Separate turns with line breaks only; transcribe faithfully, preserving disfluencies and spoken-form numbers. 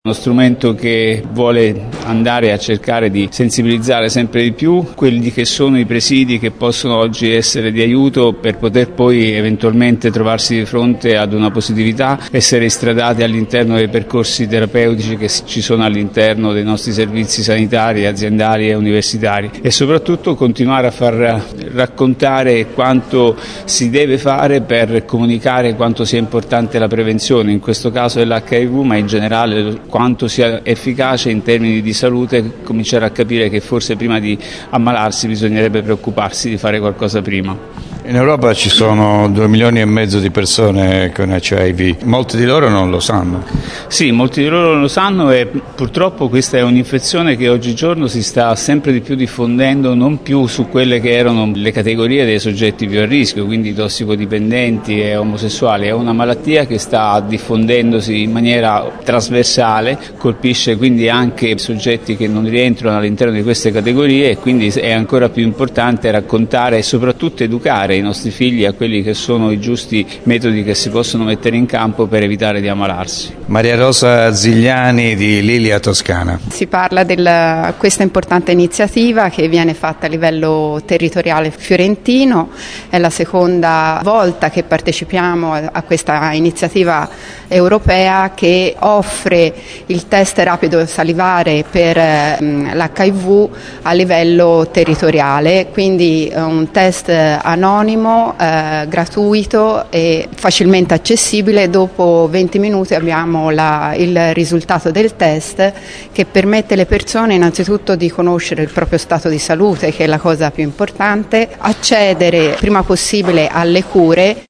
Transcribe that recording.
Uno strumento che vuole andare a cercare di sensibilizzare sempre di più quelli che sono i presidi che possono oggi essere di aiuto per poter poi eventualmente trovarsi di fronte ad una positività, essere istradati all'interno dei percorsi terapeutici che ci sono all'interno dei nostri servizi sanitari, aziendali e universitari, e soprattutto continuare a far raccontare quanto si deve fare per comunicare quanto sia importante la prevenzione, in questo caso dell'H I V, ma in generale quanto sia efficace in termini di salute, cominciare a capire che forse prima di ammalarsi bisognerebbe preoccuparsi di fare qualcosa prima.
In Europa ci sono due milioni e mezzo di persone con H I V, molti di loro non lo sanno.
Sì, molti di loro non lo sanno e purtroppo questa è un'infezione che oggigiorno si sta sempre di più diffondendo, non più su quelle che erano le categorie dei soggetti più a rischio, quindi tossicodipendenti e omosessuali. È una malattia che sta diffondendosi in maniera trasversale, colpisce quindi anche soggetti che non rientrano all'interno di queste categorie, e quindi è ancora più importante raccontare e soprattutto educare i nostri figli a quelli che sono i giusti metodi che si possono mettere in campo per evitare di ammalarsi.
Maria Rosa Zigliani di Lilia Toscana.
Si parla di questa importante iniziativa che viene fatta a livello territoriale fiorentino, è la seconda volta che partecipiamo a questa iniziativa europea che offre il test rapido salivare per l'H I V a livello territoriale, quindi un test anonimo, eh, gratuito e facilmente accessibile. Dopo venti minuti abbiamo la, il risultato del test che permette alle persone innanzitutto di conoscere il proprio stato di salute, che è la cosa più importante, accedere prima possibile alle cure.